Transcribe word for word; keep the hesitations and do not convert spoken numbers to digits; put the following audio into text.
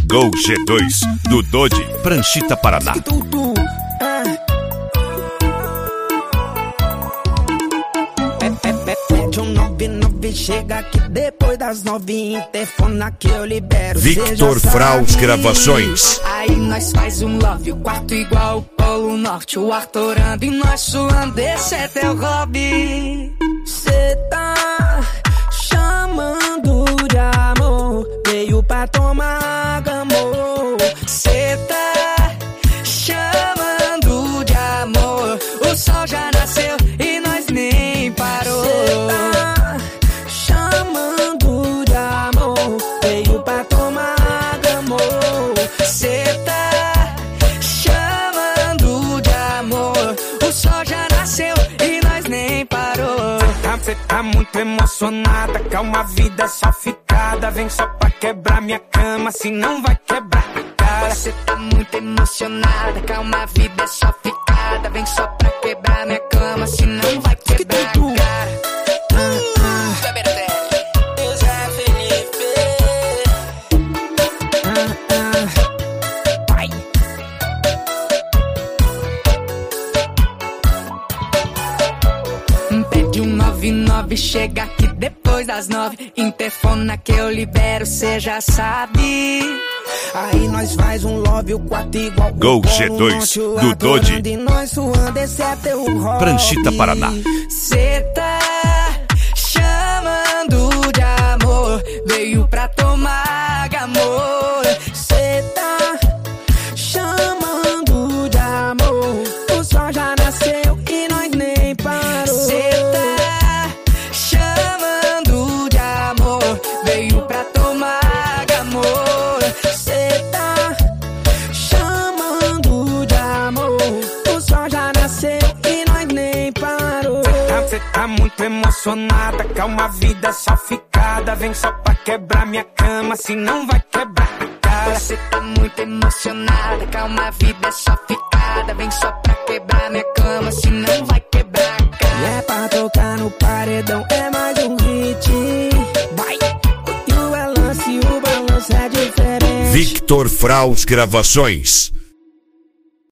Gol G dois do Dodi, Pranchita, Paraná. Pede um nove nove, chega aqui depois das nove, interfona que eu libero. Victor Fraus Gravações. Aí nós faz um love, o quarto igual o Polo Norte, o ar torando e nós suando, esse é teu hobby. Cê tá chamando de amor, veio pra tomar amor. Cê tá chamando de amor, o sol já nasceu e nós nem parou. Cê tá chamando de amor, veio pra tomar amor. Cê tá chamando de amor, o sol já nasceu e nós nem parou. Cê tá muito emocionada, calma, a vida é só ficada. Vem só pra quebrar minha cama, se não vai quebrar a cara. Cê tá muito emocionada, calma, a vida é só ficada. Vem só pra quebrar minha cama, se não vai quebrar a cara. Pede um nove nove, chega aqui depois das nove, interfona que eu libero, cê já sabe. Aí nós faz um love, o quarto igual Gol G dois do Dodi, Pranchita, Paraná. Cê tá chamando de amor, veio pra tomar amor. Cê tá chamando de amor, o sol já nasceu e nós nem parou. Cê tá chamando de amor, veio pra tomar amor. Cê tá chamando de amor, o sol já nasceu e nós nem parou. Cê tá muito emocionada, calma, a vida é só ficada. Vem só pra quebrar minha cama, se não vai quebrar a cara. Cê tá muito emocionada, calma, a vida é só ficada. Vem só pra quebrar minha cama, se não vai quebrar a cara. E é pra tocar no paredão, é mais um hit. Vai! E o lance, o balanço é diferente. Victor Fraus Gravações.